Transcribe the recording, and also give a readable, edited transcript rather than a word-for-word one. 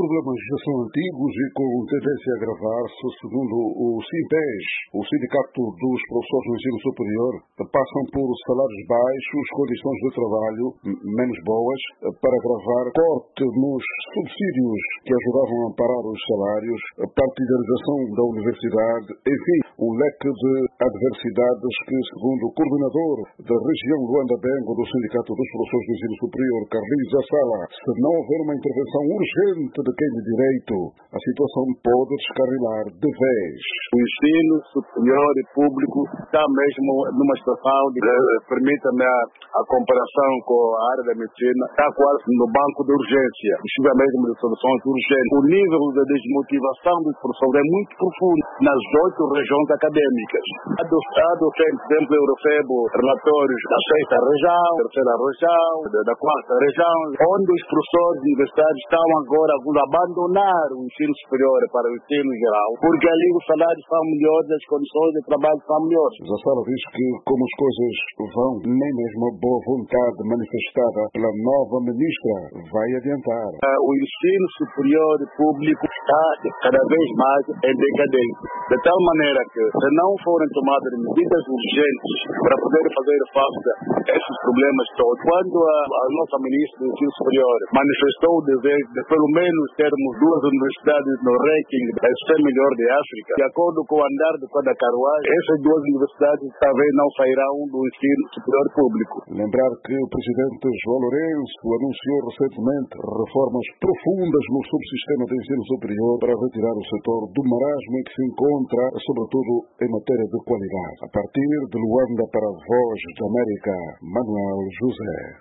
problemas já são antigos e com tendência a agravar-se, segundo o SINPES, o Sindicato dos Professores do Ensino Superior, passam por salários baixos, condições de trabalho menos boas, para agravar corte nos subsídios que ajudavam a amparar os salários, a partidarização da universidade, enfim, um leque de adversidades que, segundo o coordenador da região Luanda-Bengo do Sindicato dos Professores do Ensino Superior, Carlinhos Assala, se não houver uma intervenção urgente de quem de direito, a situação pode descarrilar de vez. O ensino superior e público está mesmo numa situação de, permita-me a comparação com a área da medicina, está quase no banco de urgência, precisa mesmo de soluções urgentes. O nível de desmotivação dos professores é muito profundo nas 8 regiões acadêmicas. Por exemplo, eu recebo relatórios da 6ª região, da 3ª região, da 4ª região, onde os professores universitários estão agora a abandonar o ensino superior para o ensino geral, porque ali os salários são melhores, as condições de trabalho são melhores. Zassala diz que, como as coisas vão, nem mesmo a boa vontade manifestada pela nova ministra vai adiantar. O ensino superior público está cada vez mais em decadência, de tal maneira que, se não forem tomadas medidas urgentes para poder fazer face a esses problemas todos, quando a nossa ministra do ensino superior manifestou o desejo de pelo menos termos 2 universidades no ranking das 100 melhores de África, de acordo com o andar de cada carruagem, essas 2 universidades talvez não sairão do ensino superior público. Lembrar que o presidente João Lourenço anunciou recentemente reformas profundas no subsistema de ensino superior para retirar o setor do marasmo em que se encontra, sobretudo em matéria de qualidade. A partir de Luanda para a Voz da América, Manuel José.